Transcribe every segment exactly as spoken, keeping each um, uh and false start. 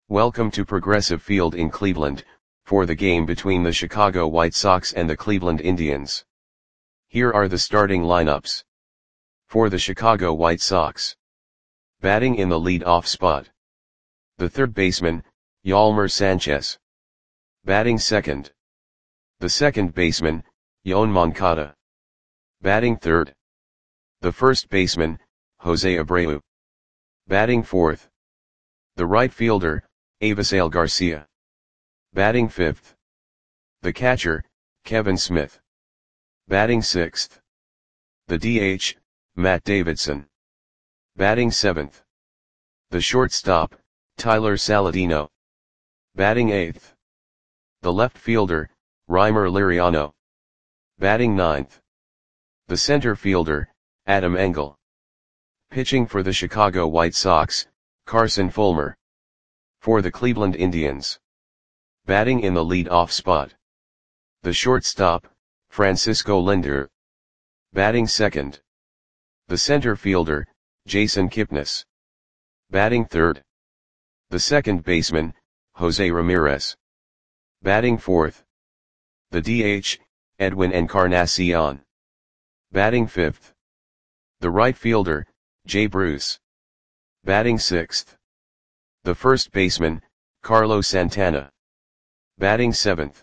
Welcome to Progressive Field in Cleveland, for the game between the Chicago White Sox and the Cleveland Indians. Here are the starting lineups. For the Chicago White Sox. Batting in the lead-off spot. The third baseman, Yolmer Sanchez. Batting second. The second baseman, Yoan Moncada. Batting third. The first baseman, Jose Abreu. Batting fourth. The right fielder, Avisail Garcia. Batting fifth. The catcher, Kevin Smith. Batting sixth. The D H, Matt Davidson. Batting seventh. The shortstop, Tyler Saladino. Batting eighth. The left fielder, Reimer Liriano. Batting ninth. The center fielder, Adam Engel. Pitching for the Chicago White Sox, Carson Fulmer. For the Cleveland Indians. Batting in the lead-off spot. The shortstop, Francisco Lindor. Batting second. The center fielder, Jason Kipnis. Batting third. The second baseman, Jose Ramirez. Batting fourth. The D H, Edwin Encarnacion. Batting fifth. The right fielder, Jay Bruce. Batting sixth. The first baseman, Carlos Santana. Batting seventh.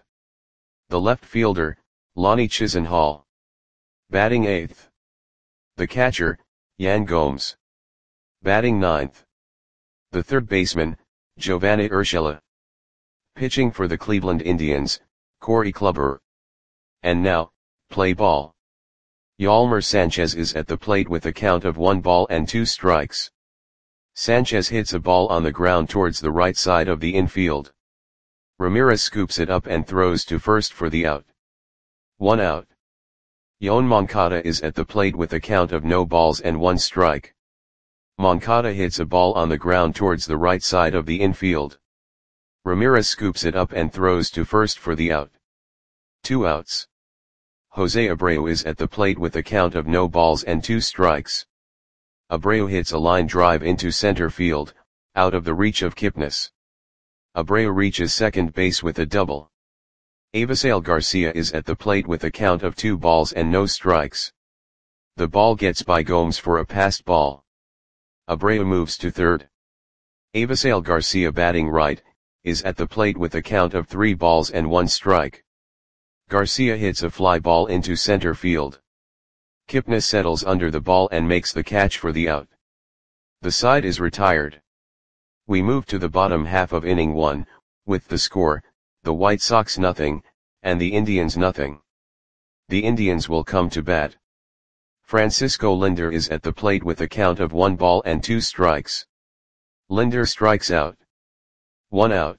The left fielder, Lonnie Chisenhall. Batting eighth. The catcher, Yan Gomes. Batting ninth. The third baseman, Giovanni Urshela. Pitching for the Cleveland Indians, Corey Kluber. And now, play ball. Yolmer Sanchez is at the plate with a count of one ball and two strikes. Sanchez hits a ball on the ground towards the right side of the infield. Ramirez scoops it up and throws to first for the out. One out. Yoan Moncada is at the plate with a count of no balls and one strike. Moncada hits a ball on the ground towards the right side of the infield. Ramirez scoops it up and throws to first for the out. Two outs. Jose Abreu is at the plate with a count of no balls and two strikes. Abreu hits a line drive into center field, out of the reach of Kipnis. Abreu reaches second base with a double. Avisail Garcia is at the plate with a count of two balls and no strikes. The ball gets by Gomes for a passed ball. Abreu moves to third. Avisail Garcia, batting right, is at the plate with a count of three balls and one strike. Garcia hits a fly ball into center field. Kipnis settles under the ball and makes the catch for the out. The side is retired. We move to the bottom half of inning one, with the score, the White Sox nothing, and the Indians nothing. The Indians will come to bat. Francisco Lindor is at the plate with a count of one ball and two strikes. Lindor strikes out. One out.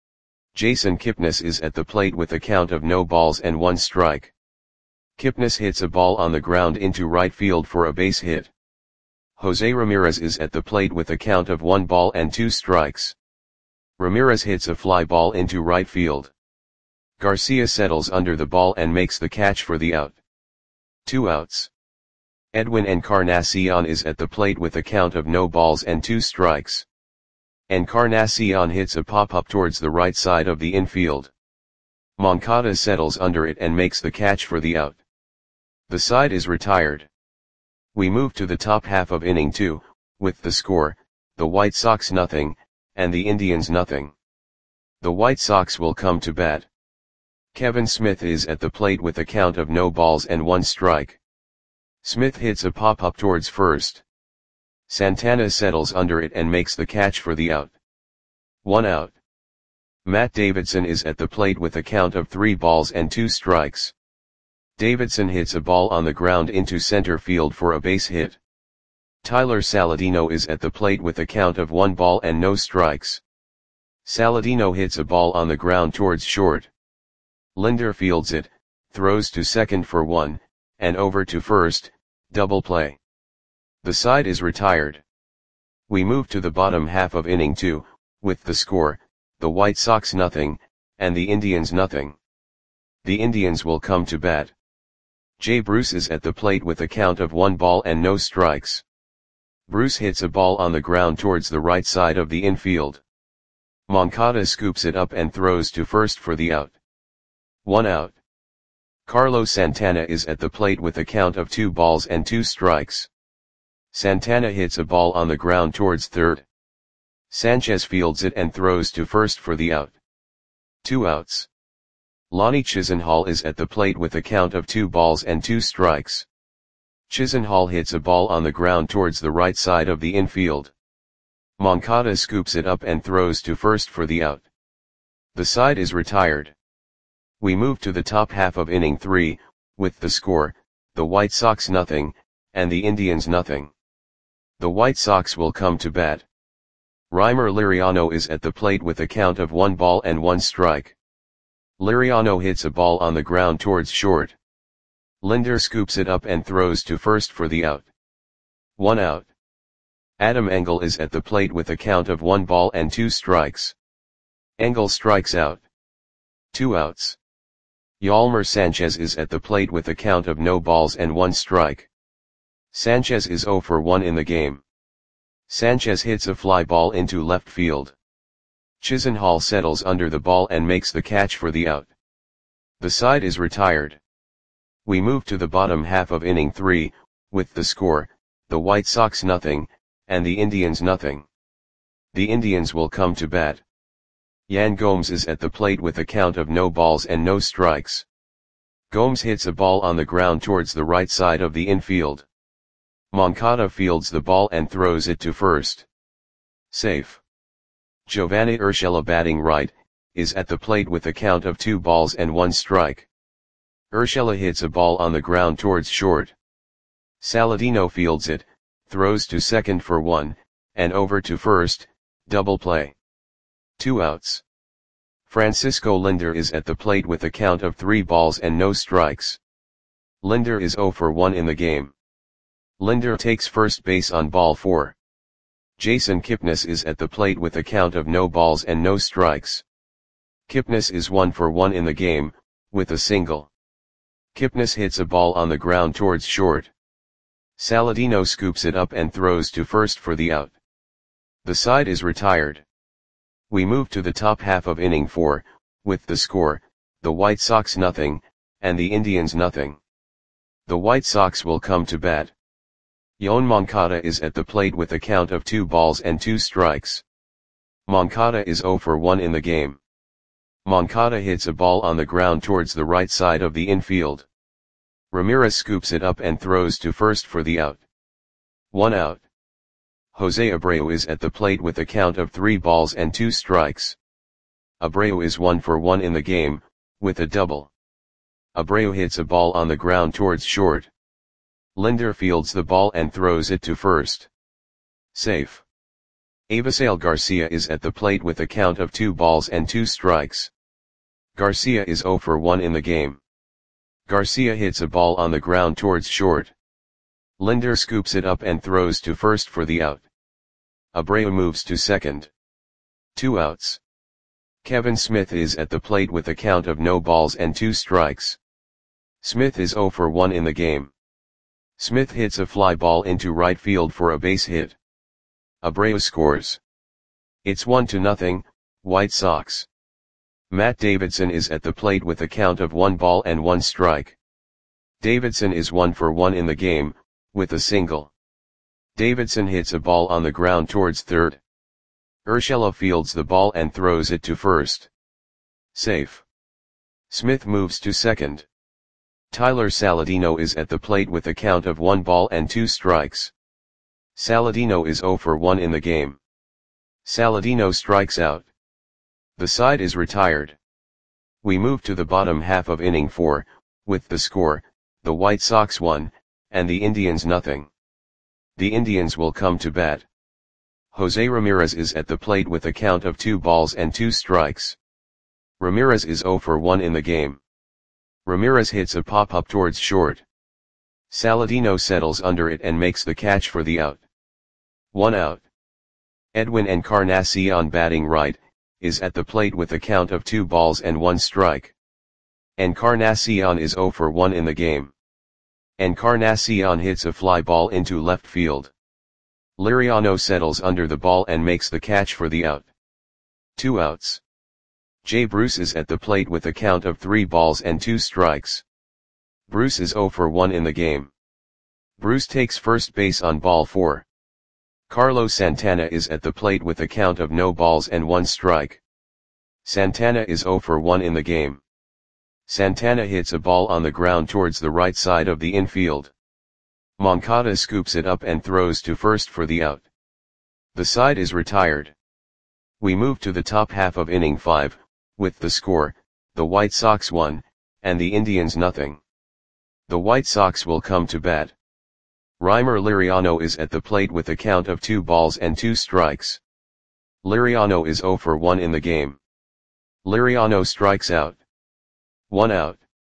Jason Kipnis is at the plate with a count of no balls and one strike. Kipnis hits a ball on the ground into right field for a base hit. Jose Ramirez is at the plate with a count of one ball and two strikes. Ramirez hits a fly ball into right field. Garcia settles under the ball and makes the catch for the out. Two outs. Edwin Encarnacion is at the plate with a count of no balls and two strikes. Encarnacion hits a pop-up towards the right side of the infield. Moncada settles under it and makes the catch for the out. The side is retired. We move to the top half of inning two, with the score, the White Sox nothing, and the Indians nothing. The White Sox will come to bat. Kevin Smith is at the plate with a count of no balls and one strike. Smith hits a pop-up towards first. Santana settles under it and makes the catch for the out. One out. Matt Davidson is at the plate with a count of three balls and two strikes. Davidson hits a ball on the ground into center field for a base hit. Tyler Saladino is at the plate with a count of one ball and no strikes. Saladino hits a ball on the ground towards short. Lindor fields it, throws to second for one, and over to first, double play. The side is retired. We move to the bottom half of inning two, with the score, the White Sox nothing, and the Indians nothing. The Indians will come to bat. Jay Bruce is at the plate with a count of one ball and no strikes. Bruce hits a ball on the ground towards the right side of the infield. Moncada scoops it up and throws to first for the out. One out. Carlos Santana is at the plate with a count of two balls and two strikes. Santana hits a ball on the ground towards third. Sanchez fields it and throws to first for the out. Two outs. Lonnie Chisenhall is at the plate with a count of two balls and two strikes. Chisenhall hits a ball on the ground towards the right side of the infield. Moncada scoops it up and throws to first for the out. The side is retired. We move to the top half of inning three, with the score, the White Sox nothing, and the Indians nothing. The White Sox will come to bat. Reimer Liriano is at the plate with a count of one ball and one strike. Liriano hits a ball on the ground towards short. Linder scoops it up and throws to first for the out. One out. Adam Engel is at the plate with a count of one ball and two strikes. Engel strikes out. Two outs. Yolmer Sanchez is at the plate with a count of no balls and one strike. Sanchez is zero for one in the game. Sanchez hits a fly ball into left field. Chisenhall settles under the ball and makes the catch for the out. The side is retired. We move to the bottom half of inning three, with the score, the White Sox nothing, and the Indians nothing. The Indians will come to bat. Yan Gomes is at the plate with a count of no balls and no strikes. Gomes hits a ball on the ground towards the right side of the infield. Moncada fields the ball and throws it to first. Safe. Giovanni Urshela, batting right, is at the plate with a count of two balls and one strike. Urshela hits a ball on the ground towards short. Saladino fields it, throws to second for one, and over to first, double play. Two outs. Francisco Linder is at the plate with a count of three balls and no strikes. Linder is zero for one in the game. Linder takes first base on ball four. Jason Kipnis is at the plate with a count of no balls and no strikes. Kipnis is one for one in the game, with a single. Kipnis hits a ball on the ground towards short. Saladino scoops it up and throws to first for the out. The side is retired. We move to the top half of inning four, with the score, the White Sox nothing, and the Indians nothing. The White Sox will come to bat. Yoan Moncada is at the plate with a count of two balls and two strikes. Moncada is zero for one in the game. Moncada hits a ball on the ground towards the right side of the infield. Ramirez scoops it up and throws to first for the out. One out. Jose Abreu is at the plate with a count of three balls and two strikes. Abreu is one for one in the game, with a double. Abreu hits a ball on the ground towards short. Linder fields the ball and throws it to first. Safe. Avisail Garcia is at the plate with a count of two balls and two strikes. Garcia is zero for one in the game. Garcia hits a ball on the ground towards short. Linder scoops it up and throws to first for the out. Abreu moves to second. Two outs. Kevin Smith is at the plate with a count of no balls and two strikes. Smith is zero for one in the game. Smith hits a fly ball into right field for a base hit. Abreu scores. It's one to nothing, White Sox. Matt Davidson is at the plate with a count of one ball and one strike. Davidson is one for one in the game, with a single. Davidson hits a ball on the ground towards third. Urshela fields the ball and throws it to first. Safe. Smith moves to second. Tyler Saladino is at the plate with a count of one ball and two strikes. Saladino is zero for one in the game. Saladino strikes out. The side is retired. We move to the bottom half of inning four, with the score, the White Sox one, and the Indians nothing. The Indians will come to bat. Jose Ramirez is at the plate with a count of two balls and two strikes. Ramirez is zero for one in the game. Ramirez hits a pop-up towards short. Saladino settles under it and makes the catch for the out. One out. Edwin Encarnacion, batting right, is at the plate with a count of two balls and one strike. Encarnacion is zero for one in the game. Encarnacion hits a fly ball into left field. Liriano settles under the ball and makes the catch for the out. two outs. Jay Bruce is at the plate with a count of three balls and two strikes. Bruce is oh for one in the game. Bruce takes first base on ball four. Carlos Santana is at the plate with a count of no balls and one strike. Santana is oh for one in the game. Santana hits a ball on the ground towards the right side of the infield. Moncada scoops it up and throws to first for the out. The side is retired. We move to the top half of inning five, with the score, the White Sox one, and the Indians nothing. The White Sox will come to bat. Reimer Liriano is at the plate with a count of two balls and two strikes. Liriano is oh for one in the game. Liriano strikes out. One out.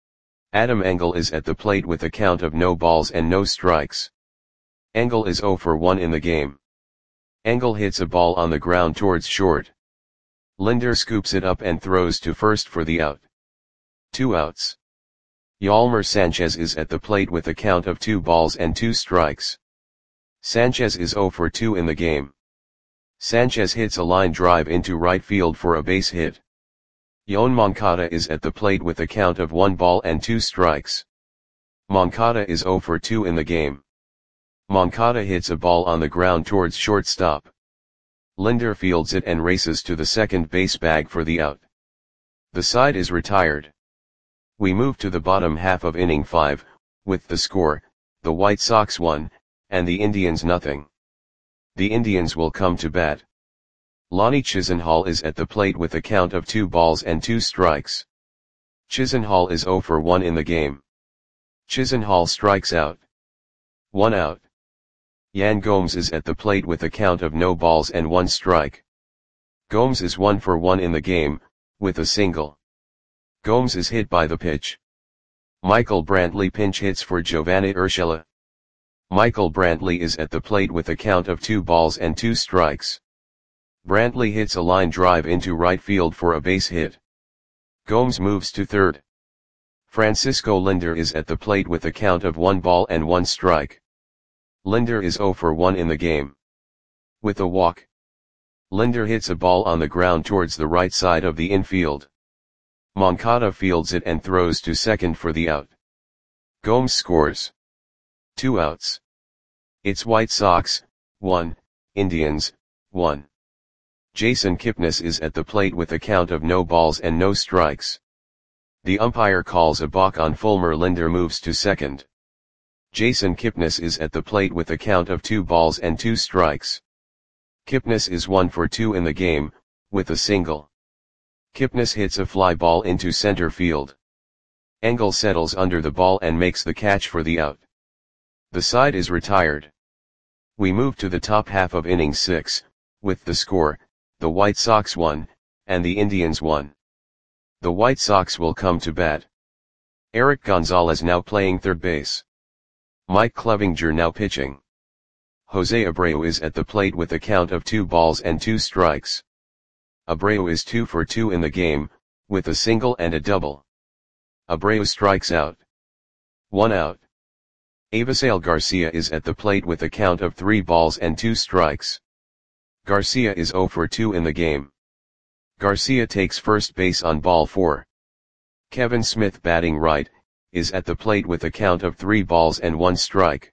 Adam Engel is at the plate with a count of no balls and no strikes. Engel is oh for one in the game. Engel hits a ball on the ground towards short. Linder scoops it up and throws to first for the out. Two outs. Yolmer Sanchez is at the plate with a count of two balls and two strikes. Sanchez is oh for two in the game. Sanchez hits a line drive into right field for a base hit. Yoan Moncada is at the plate with a count of one ball and two strikes. Moncada is oh for two in the game. Moncada hits a ball on the ground towards shortstop. Linder fields it and races to the second base bag for the out. The side is retired. We move to the bottom half of inning five, with the score, the White Sox one, and the Indians nothing. The Indians will come to bat. Lonnie Chisenhall is at the plate with a count of two balls and two strikes. Chisenhall is oh for one in the game. Chisenhall strikes out. One out. Yan Gomes is at the plate with a count of no balls and one strike. Gomes is one for one in the game, with a single. Gomes is hit by the pitch. Michael Brantley pinch hits for Giovanni Urshela. Michael Brantley is at the plate with a count of two balls and two strikes. Brantley hits a line drive into right field for a base hit. Gomes moves to third. Francisco Linder is at the plate with a count of one ball and one strike. Linder is oh for one in the game. With a walk. Linder hits a ball on the ground towards the right side of the infield. Moncada fields it and throws to second for the out. Gomes scores. Two outs. It's White Sox, one, Indians, one. Jason Kipnis is at the plate with a count of no balls and no strikes. The umpire calls a balk on Fulmer. Linder moves to second. Jason Kipnis is at the plate with a count of two balls and two strikes. Kipnis is one for two in the game, with a single. Kipnis hits a fly ball into center field. Engel settles under the ball and makes the catch for the out. The side is retired. We move to the top half of inning six, with the score, the White Sox one, and the Indians one. The White Sox will come to bat. Eric Gonzalez now playing third base. Mike Clevinger now pitching. Jose Abreu is at the plate with a count of two balls and two strikes. Abreu is two for two in the game, with a single and a double. Abreu strikes out. One out. Avisail Garcia is at the plate with a count of three balls and two strikes. Garcia is oh for two in the game. Garcia takes first base on ball four. Kevin Smith batting right, is at the plate with a count of three balls and one strike.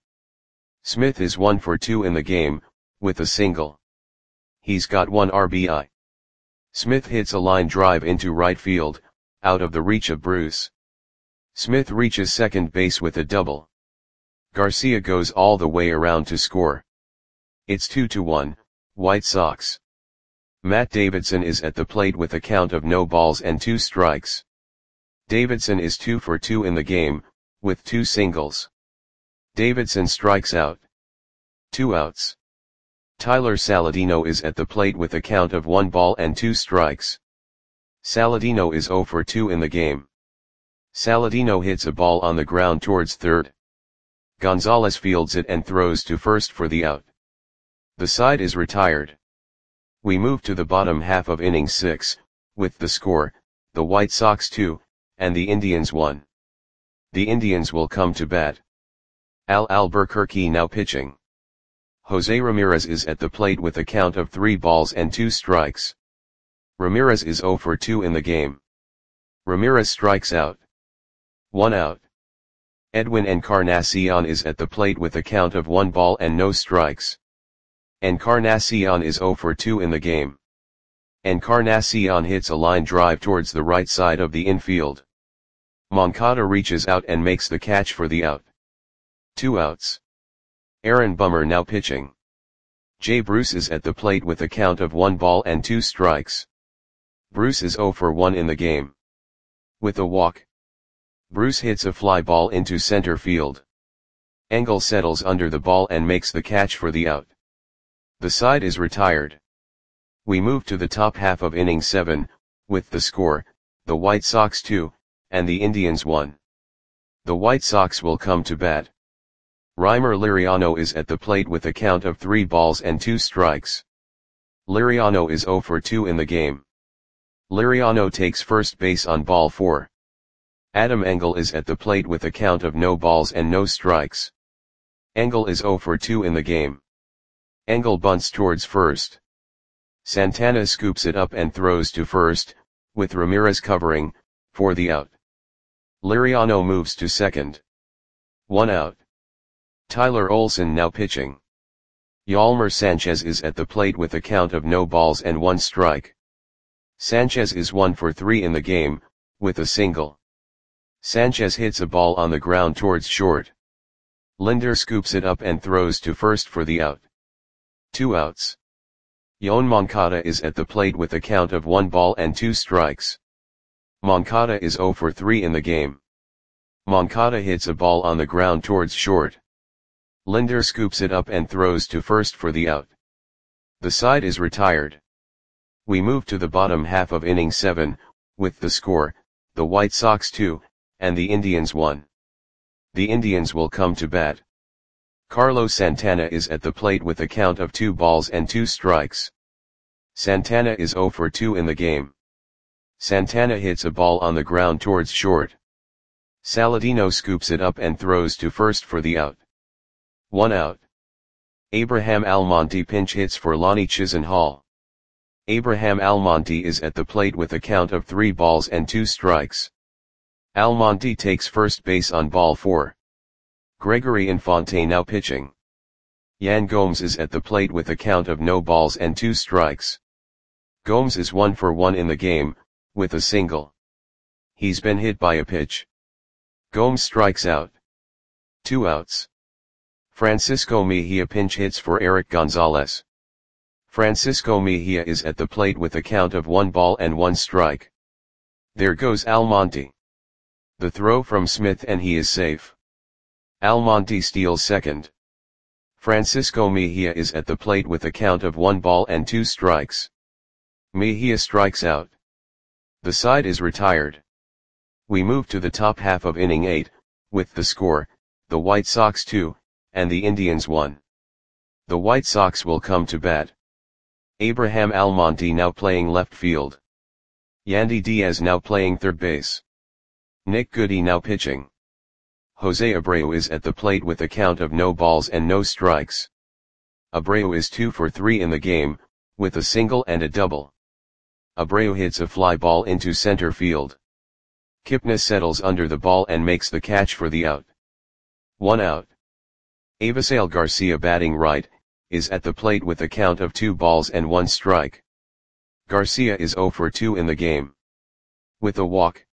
Smith is one for two in the game, with a single. He's got one R B I. Smith hits a line drive into right field, out of the reach of Bruce. Smith reaches second base with a double. Garcia goes all the way around to score. It's two to one, White Sox. Matt Davidson is at the plate with a count of no balls and two strikes. Davidson is two for two in the game, with two singles. Davidson strikes out. Two outs. Tyler Saladino is at the plate with a count of one ball and two strikes. Saladino is oh for two in the game. Saladino hits a ball on the ground towards third. Gonzalez fields it and throws to first for the out. The side is retired. We move to the bottom half of inning six, with the score, the White Sox two, and the Indians one. The Indians will come to bat. Al Albuquerque now pitching. Jose Ramirez is at the plate with a count of three balls and two strikes. Ramirez is zero for two in the game. Ramirez strikes out. One out. Edwin Encarnacion is at the plate with a count of one ball and no strikes. Encarnacion is zero for two in the game. Encarnacion hits a line drive towards the right side of the infield. Moncada reaches out and makes the catch for the out. Two outs. Aaron Bummer now pitching. Jay Bruce is at the plate with a count of one ball and two strikes. Bruce is zero for one in the game. With a walk, Bruce hits a fly ball into center field. Engel settles under the ball and makes the catch for the out. The side is retired. We move to the top half of inning seven, with the score, the White Sox two, and the Indians one. The White Sox will come to bat. Reimer Liriano is at the plate with a count of three balls and two strikes. Liriano is zero for two in the game. Liriano takes first base on ball four. Adam Engel is at the plate with a count of no balls and no strikes. Engel is zero for two in the game. Engel bunts towards first. Santana scoops it up and throws to first, with Ramirez covering, for the out. Liriano moves to second. One out. Tyler Olson now pitching. Yolmer Sanchez is at the plate with a count of no balls and one strike. Sanchez is one for three in the game, with a single. Sanchez hits a ball on the ground towards short. Linder scoops it up and throws to first for the out. Two outs. Yoan Moncada is at the plate with a count of one ball and two strikes. Moncada is zero for three in the game. Moncada hits a ball on the ground towards short. Linder scoops it up and throws to first for the out. The side is retired. We move to the bottom half of inning seven, with the score, the White Sox two, and the Indians one. The Indians will come to bat. Carlos Santana is at the plate with a count of two balls and two strikes. Santana is zero for two in the game. Santana hits a ball on the ground towards short. Saladino scoops it up and throws to first for the out. One out. Abraham Almonte pinch hits for Lonnie Chisenhall. Abraham Almonte is at the plate with a count of three balls and two strikes. Almonte takes first base on ball four. Gregory Infante now pitching. Yan Gomes is at the plate with a count of no balls and two strikes. Gomes is one for one in the game, with a single. He's been hit by a pitch. Gomes strikes out. Two outs. Francisco Mejia pinch hits for Eric Gonzalez. Francisco Mejia is at the plate with a count of one ball and one strike. There goes Almonte. The throw from Smith and he is safe. Almonte steals second. Francisco Mejia is at the plate with a count of one ball and two strikes. Mejia strikes out. The side is retired. We move to the top half of inning eight, with the score, the White Sox two, and the Indians one. The White Sox will come to bat. Abraham Almonte now playing left field. Yandy Diaz now playing third base. Nick Goody now pitching. Jose Abreu is at the plate with a count of no balls and no strikes. Abreu is two for three in the game, with a single and a double. Abreu hits a fly ball into center field. Kipnis settles under the ball and makes the catch for the out. One out. Avisail Garcia batting right, is at the plate with a count of two balls and one strike. Garcia is zero for two in the game. With a walk,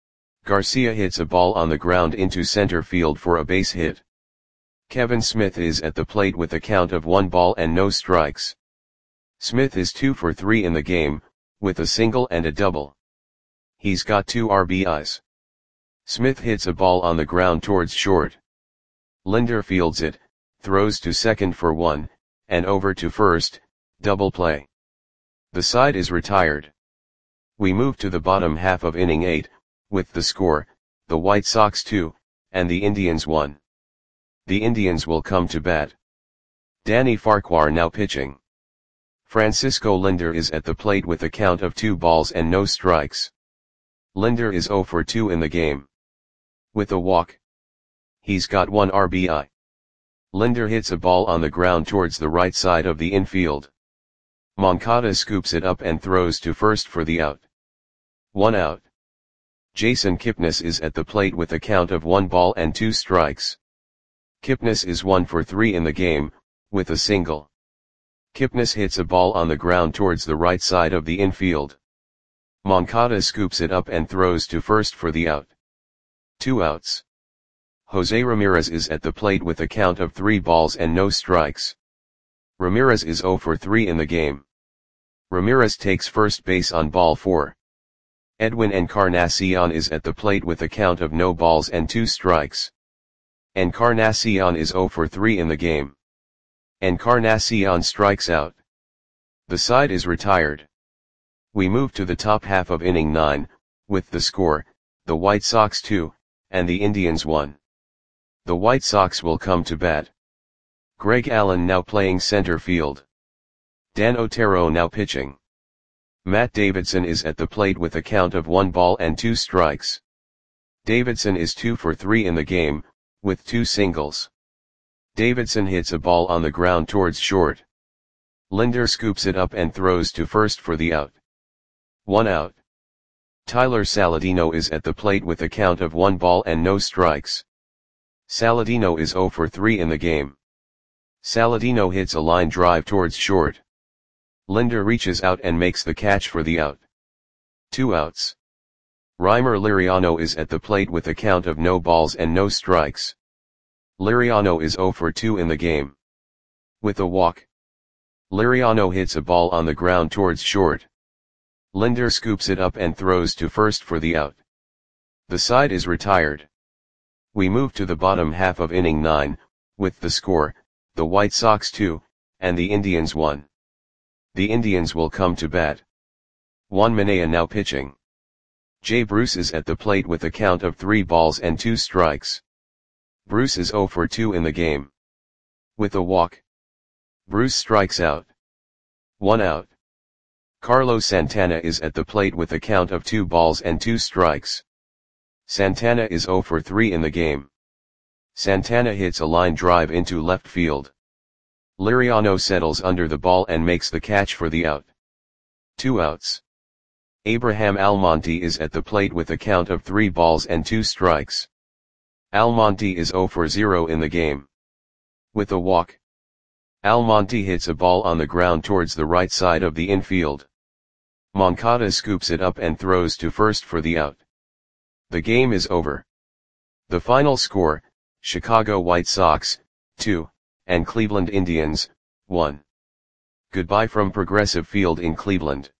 Garcia hits a ball on the ground into center field for a base hit. Kevin Smith is at the plate with a count of one ball and no strikes. Smith is two for three in the game, with a single and a double. He's got two R B Is. Smith hits a ball on the ground towards short. Linder fields it, throws to second for one, and over to first, double play. The side is retired. We move to the bottom half of inning eight, with the score, the White Sox two, and the Indians one. The Indians will come to bat. Danny Farquhar now pitching. Francisco Linder is at the plate with a count of two balls and no strikes. Linder is zero for two in the game. With a walk, he's got one R B I. Linder hits a ball on the ground towards the right side of the infield. Moncada scoops it up and throws to first for the out. One out. Jason Kipnis is at the plate with a count of one ball and two strikes. Kipnis is one for three in the game, with a single. Kipnis hits a ball on the ground towards the right side of the infield. Moncada scoops it up and throws to first for the out. Two outs. Jose Ramirez is at the plate with a count of three balls and no strikes. Ramirez is zero for three in the game. Ramirez takes first base on ball four. Edwin Encarnacion is at the plate with a count of no balls and two strikes. Encarnacion is zero for three in the game. Encarnacion strikes out. The side is retired. We move to the top half of inning nine, with the score, the White Sox two, and the Indians one. The White Sox will come to bat. Greg Allen now playing center field. Dan Otero now pitching. Matt Davidson is at the plate with a count of one ball and two strikes. Davidson is two for three in the game, with two singles. Davidson hits a ball on the ground towards short. Linder scoops it up and throws to first for the out. One out. Tyler Saladino is at the plate with a count of one ball and no strikes. Saladino is zero for three in the game. Saladino hits a line drive towards short. Linder reaches out and makes the catch for the out. Two outs. Reimer Liriano is at the plate with a count of no balls and no strikes. Liriano is zero for two in the game. With a walk. Liriano hits a ball on the ground towards short. Linder scoops it up and throws to first for the out. The side is retired. We move to the bottom half of inning nine, with the score, the White Sox two, and the Indians one. The Indians will come to bat. Juan Minaya now pitching. Jay Bruce is at the plate with a count of three balls and two strikes. Bruce is zero for two in the game. With a walk. Bruce strikes out. One out. Carlos Santana is at the plate with a count of two balls and two strikes. Santana is zero for three in the game. Santana hits a line drive into left field. Liriano settles under the ball and makes the catch for the out. Two outs. Abraham Almonte is at the plate with a count of three balls and two strikes. Almonte is zero for zero in the game. With a walk. Almonte hits a ball on the ground towards the right side of the infield. Moncada scoops it up and throws to first for the out. The game is over. The final score, Chicago White Sox, two, and Cleveland Indians, one. Goodbye from Progressive Field in Cleveland.